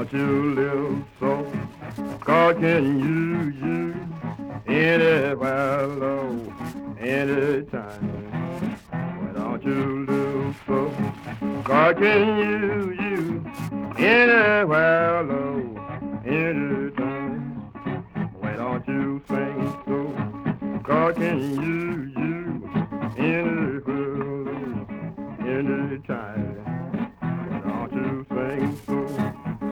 don't you live so? God can use you anywhere, Lord, anytime. Why don't you live so? God can use you anywhere, Lord, anytime. Why don't you sing so? God can use